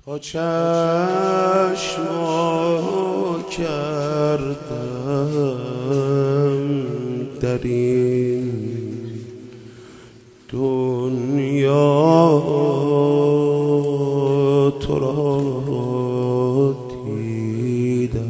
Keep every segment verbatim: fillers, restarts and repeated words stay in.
تا چشم وا کردم در این دنیا تو را دیدم.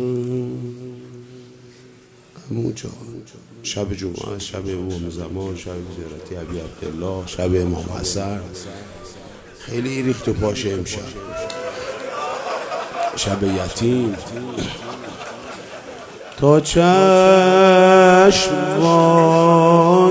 عمو جان، شب جمعه، شب امام زمان، شب زیارت ابی عبدالله، شب امام حسن خیلی ریخت و پاشه امشب. شب یتیم تا چشم وا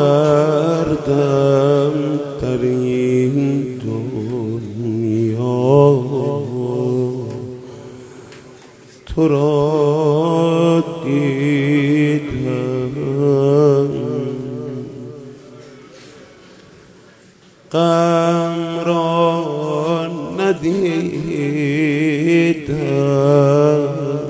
کردم در این دنیا تو را دیدم. غم را ندیدم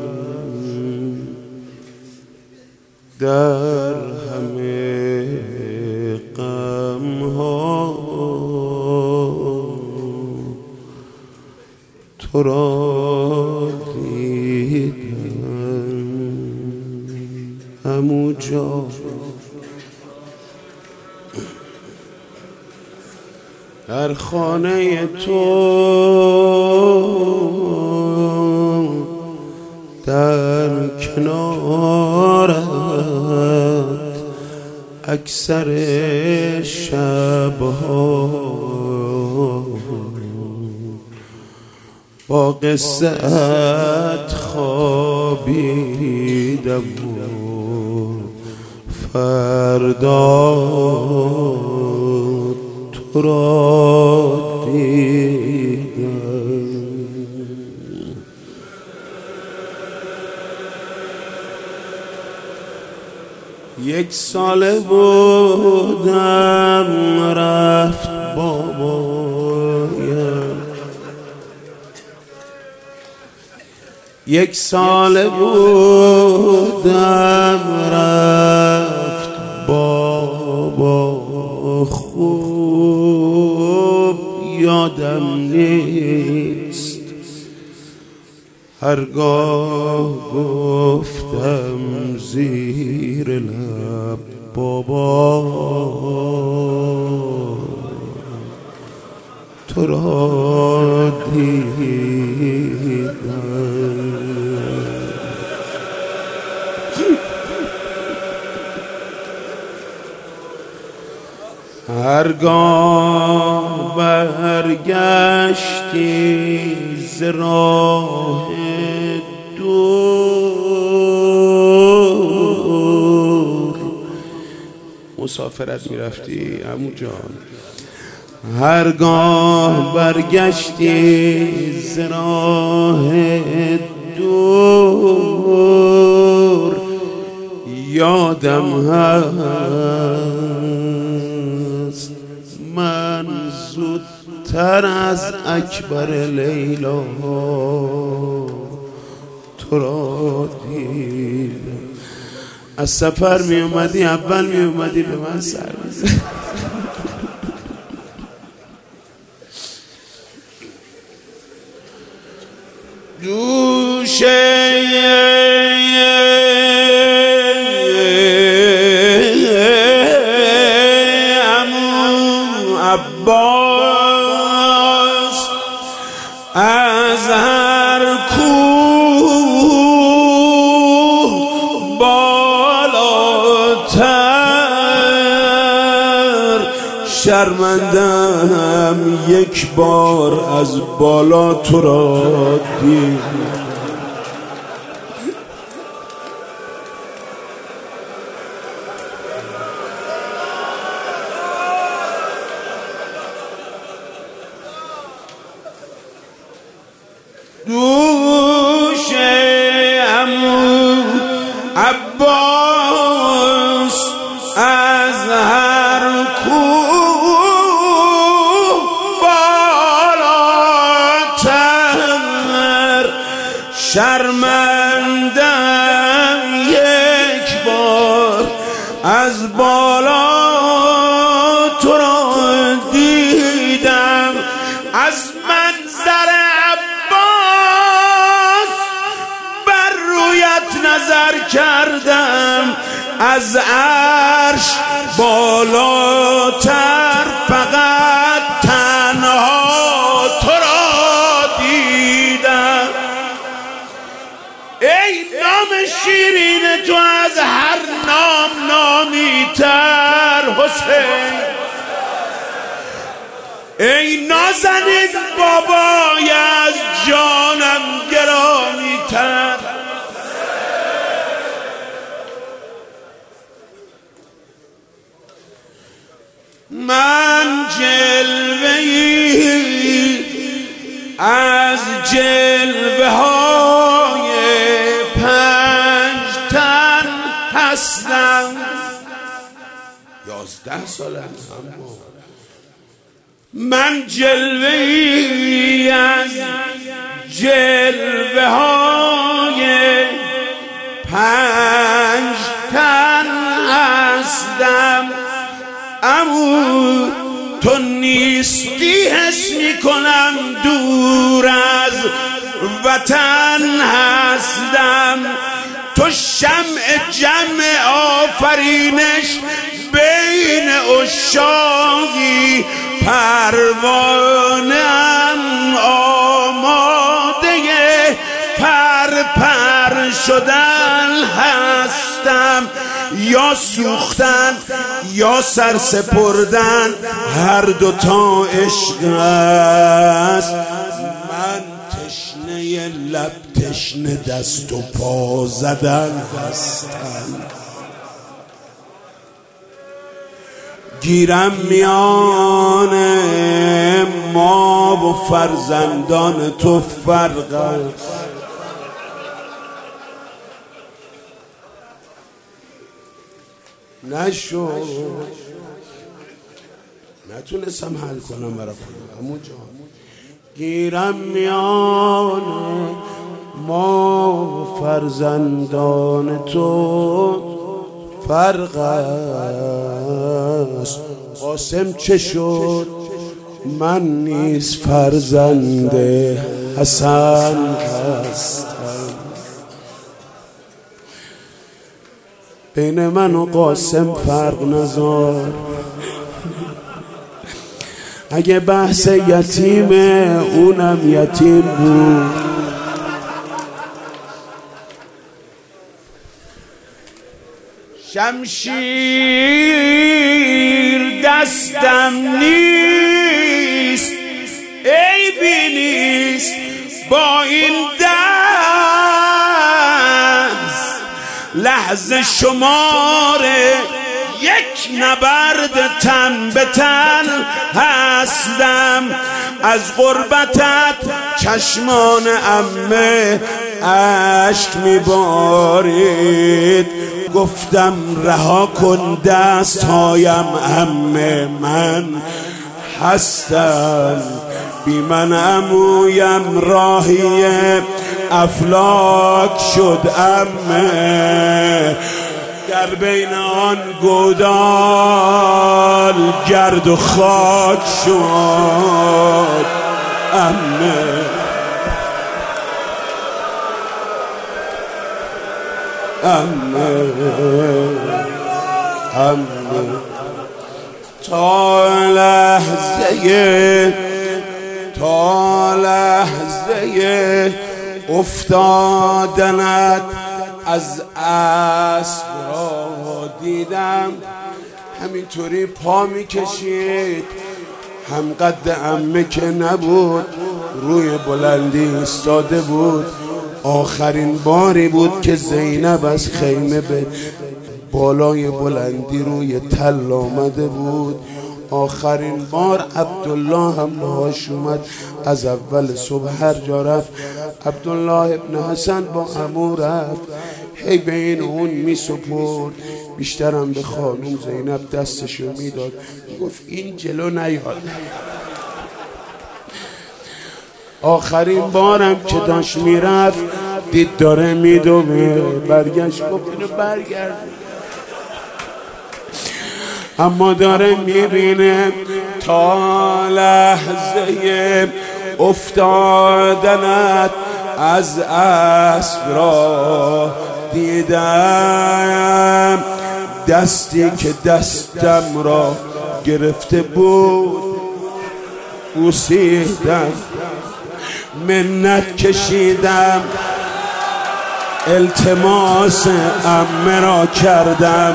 در همه غم ها تو را دیدم. عمو جان، در خانه تو در کنارت اکثر شبها با قصه ات خوابیدم و فردا تو را دیدم. یک ساله بودم رفت بابایم، یک ساله بودم رفت بابا، خوب یادم نیست، هرگاه گفتم زیر لب بابا تو را دیدم. هرگاه برگشتی ز راه دور، مسافرت میرفتی عمو جان، هرگاه برگشتی ز راه دور یادم هست من زودتر از اکبر لیلا تو را دیدم. از سفر می اومدی اول می اومدی به من سر میزدی. دوشه عمو عباس از هر کوه بالاتر، شرمندم یک بار از بالا تو را دیدم. دوش عمو عباس از هر کوه بالاتر، شرمندم یک بار از بالا تو را دیدم. از منظر از عرش بالاتر فقط تنها تو را دیدم. ای نام شیرین تو از هر نام نامی تر حسین، ای نازنین بابای از جانم گرامی تر. من جلوه‌ای از جلوه های پنج تن هستم. یازده سال هستم. من جلوه‌ای از جلوه های پنج تن هستم. امو تو نیستی حس میکنم، دور از وطن هستم. تو شمع جمع آفرینش بین عشاقی، پروانه‌ام آماده پر پر شدن هستم. یا سوختن یا سر سپردن، هر دوتا عشق است. من تشنه لب تشنه دست و پا زدن هستم. گیرم میان ما و فرزندان تو فرق است. نشد، نتونستم حل کنم برای خودم. همونجا گیرم میان ما و فرزندان تو فرق است. قاسم چه شد؟ من نیز فرزند حسن هستم. بین من و قاسم فرق نذار. اگه بحث یتیمه اونم یتیم بود. شمشیر دستم نیست، عیبی نیست با این دست. لحظه شماره یک نبرد تن به تن هستم. از غربتت چشمان عمه اشک میبارید. گفتم رها کن دستهایم عمه، من هستم. بی من عمویم راهی افلاک شد عمه. در بین آن گودال گرد و خاک شد عمه. عمه عمه تا لحظه تا لحظه افتادنت از اسب را دیدم. همینطوری پا میکشید، هم قد عمه که نبود، روی بلندی ایستاده بود. آخرین باری بود که زینب از خیمه به بالای بلندی روی تل آمده بود. آخرین بار عبدالله هم باهاش اومد. از اول صبح هر جا رفت عبدالله ابن حسن با عمو رفت، هی بین اون می سپرد. بیشترم به خانوم زینب دستشو میداد، گفت این جلو نیاد. آخرین بارم که داشت میرفت دید داره میدوه، برگشت گفت اینو برگرد. اما داره میبینه تا لحظه افتادنت از اسب را دیدم. دستی که دستم را گرفته بود بوسیدم، منت کشیدم، التماس عمه را کردم،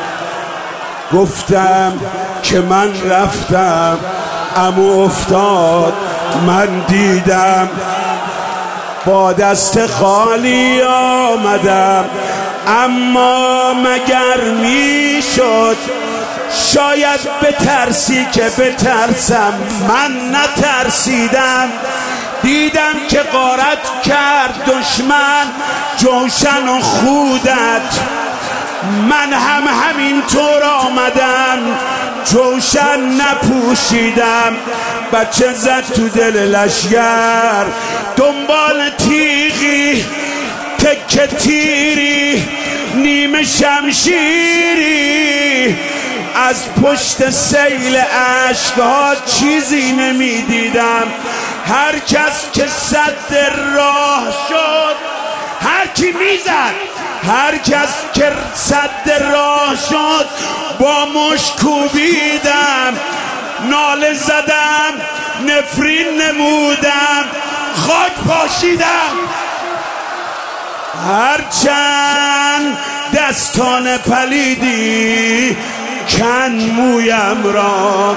گفتم که من رفتم عمو افتاد من دیدم، با دست خالی آمدم اما مگر می شد شاید بترسی که بترسم، من نترسیدم، دیدم که غارت کرد دشمن جوشن و خودت، من هم همینطور آمدم جوشن نپوشیدم، بچه زد تو دل لشگر دنبال تیغی تک تیری نیمه شمشیری، از پشت سیل عشقها چیزی نمیدیدم، هر کس که صد راه شد هر کی میزد، هر کس که صد راه شد با مشت کوبیدم، ناله زدم نفرین نمودم خاک پاشیدم، هرچند دستان پلیدی کن مویم را،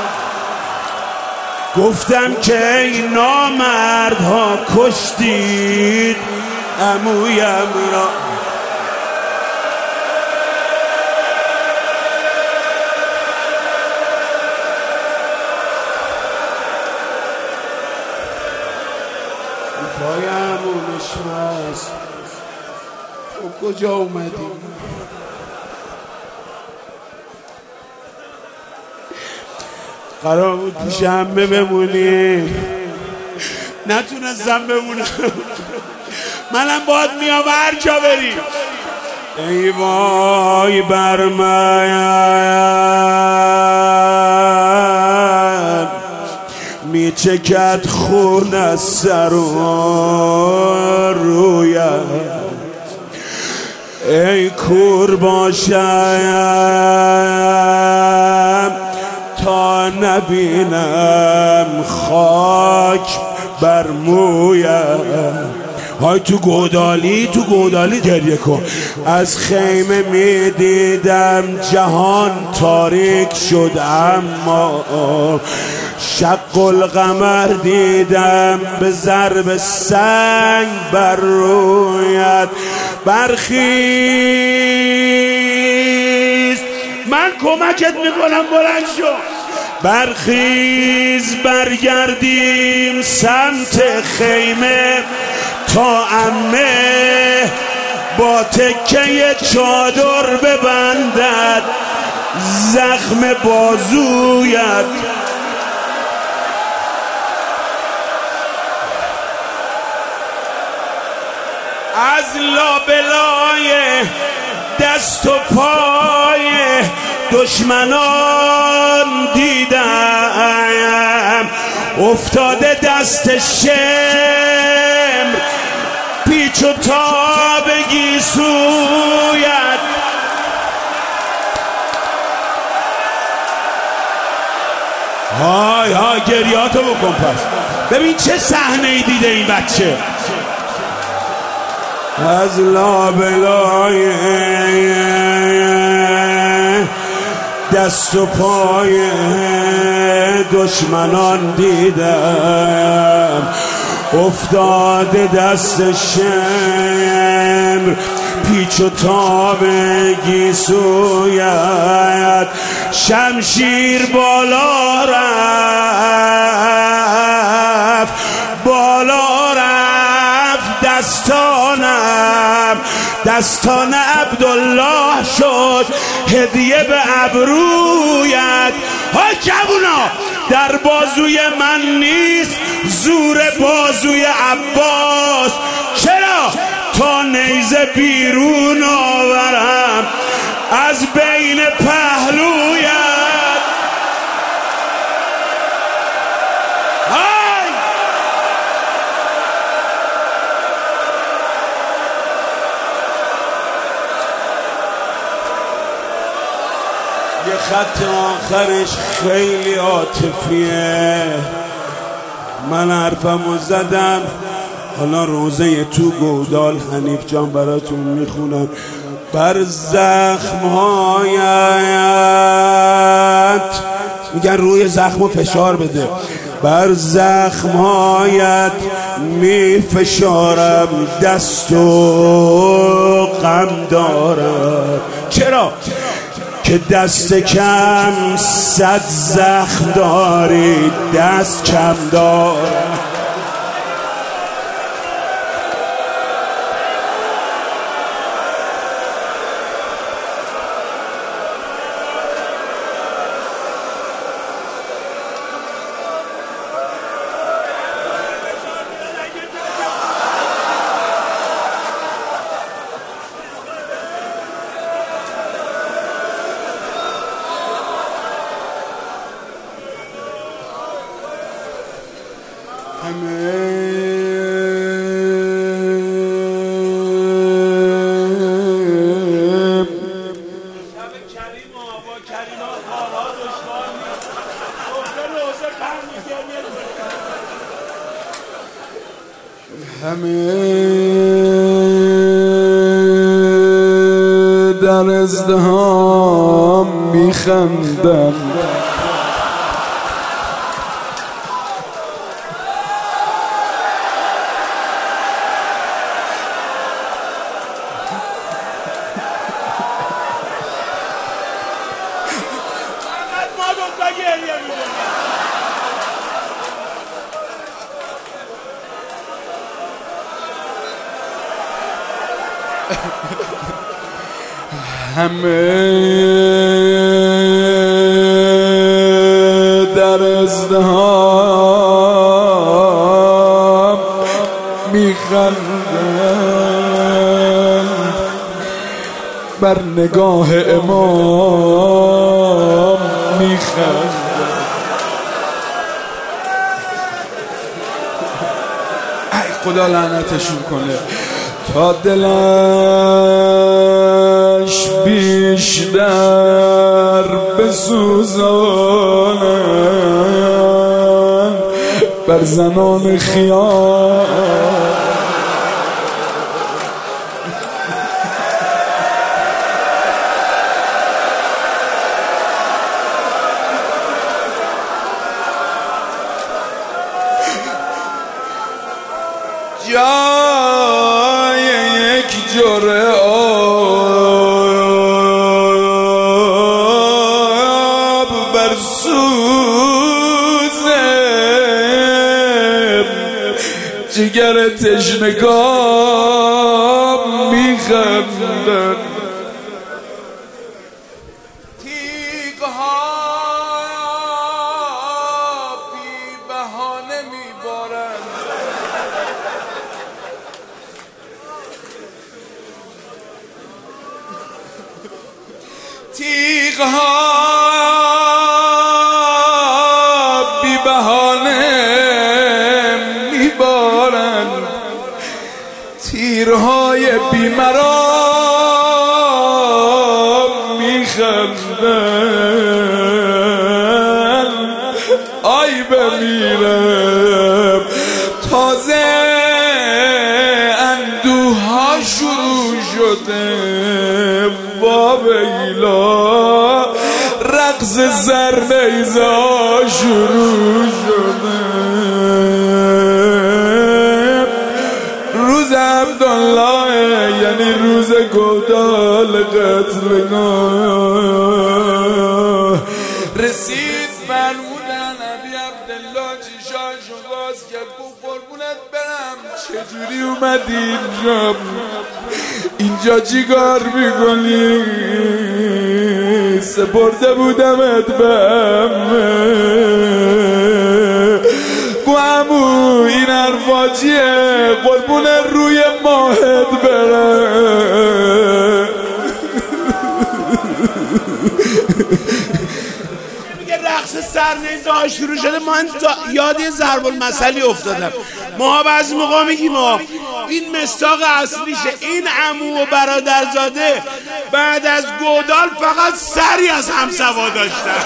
گفتم که ای نامردها کشتید عمویم را. پای عمو نشست، تو کجا اومدی؟ قرار بود پیش عمه بمونی، نتونستم بمونم، منم باید میام هر جا بری. ای وای بر من میچکد خون از سر و رویم، ای کور باشم تا نبینم خاک بر مویم. های تو گودالی تو گودالی گریه کن. از خیمه می دیدم جهان تاریک شد، اما شق القمر دیدم به ضرب سنگ بر رویت. برخیز من کمکت میکنم، بلند شو. برخیز برگردیم سمت خیمه تا عمه با تکه چادر ببندد زخم بازویت. از لابلای دست و پای دشمنان دیدم افتاده دست شمر، پیچ و تاب گیسویت. های های گریاتو بکن. پس ببین چه صحنه ای دیده این بچه. از لابلای دست و پای دشمنان دیدم افتاده دست شمر، پیچ و تاب گیسویت. شمشیر بالا رفت بالا رفت دستانم، دستان عبدالله شد هدیه به ابرویت. ها جوونا در بازوی من نیست زور بازوی عباس، چرا تا نیزه بیرون آورم از بین پهلویت. خط آخرش خیلی عاطفیه. من حرفمو زدم، حالا روزه تو گودال حنیف جان براتون میخونم. بر زخمهایت، میگن روی زخمو فشار بده، بر زخمهایت میفشارم دست و غم دارم. چرا؟ که دست کم صد زخم داری، دست کم دارم. همه در ازدهام میخندن، همه در ازدهام میخندن، بر نگاه امام میخندن. ای خدا لعنتشون کنه. تا دلش بیشتر بسوزانند بر زنان خیال، جای یک جرعه آب بر سوز جگر تشنگان میخندن. تیغها بی بهانه میبارند، تیغها بی بهانه میبارند، تیرهای بی مرام میخندند. آی بمیرم تازه اندوها شروع شده، با ویلا رقص زرنیزا شروع شده. روز عبدالله یعنی روز گودال قتلگاه رسید، فرمودن ابی عبدالله چشاشو باز کرد، گفت قربونت برم چجوری اومدی اینجا؟ اینجا چی کار میکنی؟ سپرده بودمت به همه. گو عمو این حرفا چیه؟ قربون روی ماهت برم. رقص سرنیزه ها شروع شده. من یاد یه ضرب المثلی افتادم. ما بعضی موقع میگیم ما این مستاق اصلیشه. این عمو و برادرزاده بعد از گودال فقط سری از همسوا داشتن.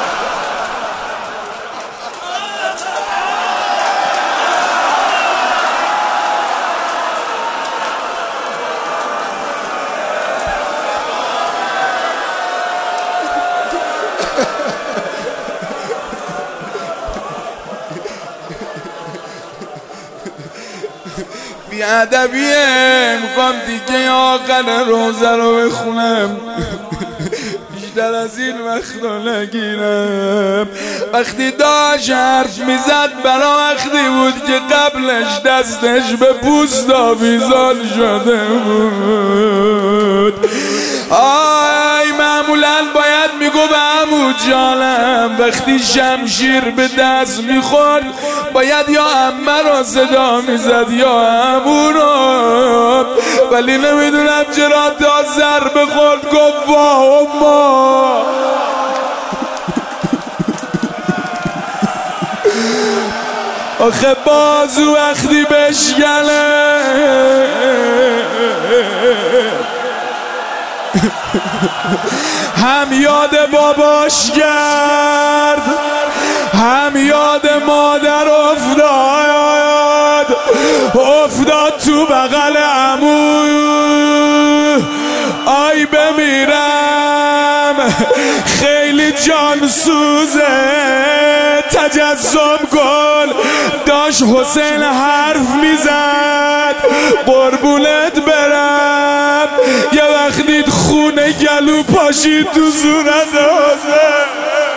بیادبیه میخوام دیگه آخر روزه رو بخونم، بیشتر از این وقت رو نگیرم. وقتی داشت حرف میزد برا وقتی بود که قبلش دستش به پوست آویزان شده بود. آی معمولا باید میگو به عمو جانم، وقتی شمشیر به دست میخورد باید یا عمه را صدا میزد یا عمو را، ولی نمیدونم چرا تا ضربه خورد گفت وا اما. آخه بازو وقتی بشکنه هم یاد باباش کرد هم یاد مادر افتاد، افتاد تو بغل عمو. آی بمیرم خیلی جان سوزه، تجسم کن داشت حسین حرف میزد قربونت برم، یه وقتی خونه گلو پاشید تو صورت حسین.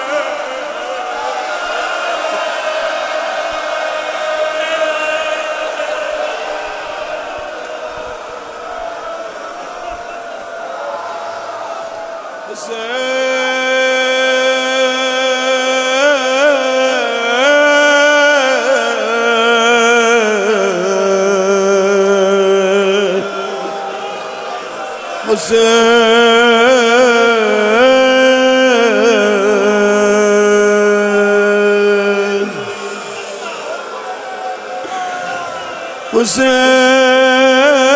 حسین حسین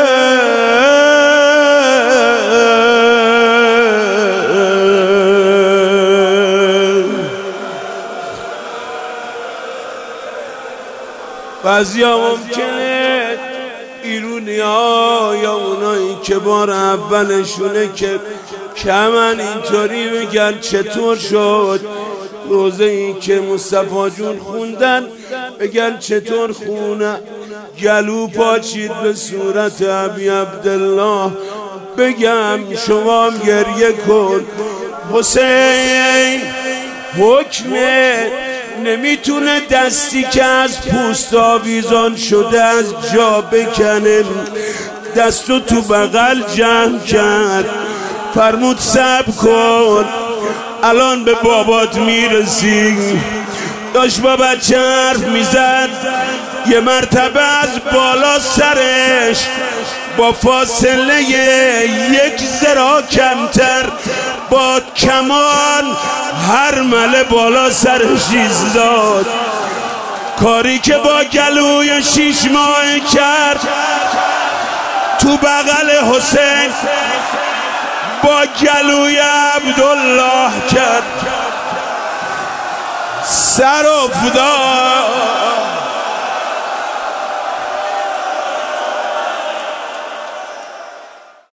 بعضی ها ممکنه ایرونی ها یا اونایی که بار اولشونه که کمن اینطوری بگن چطور شد روزه ای که مصطفی جون خوندن، بگن چطور خونه گلو پاچید به صورت ابی عبدالله. بگم شما هم گریه کن. حسین حکمه نمیتونه دستی که از پوست آویزان شده از جا بکنه، دستو تو بغل جمع کرد، فرمود صبر کن الان به بابات میرسی. داشت با بچه حرف میزد، یه مرتبه از بالا سرش با فاصله یک ذراع کمتر با کمان هر مله بالا سرش ایستاد. کاری که با گلوی شیش ماه کرد تو بغل حسین با گلوی عبدالله کرد. سر افتاد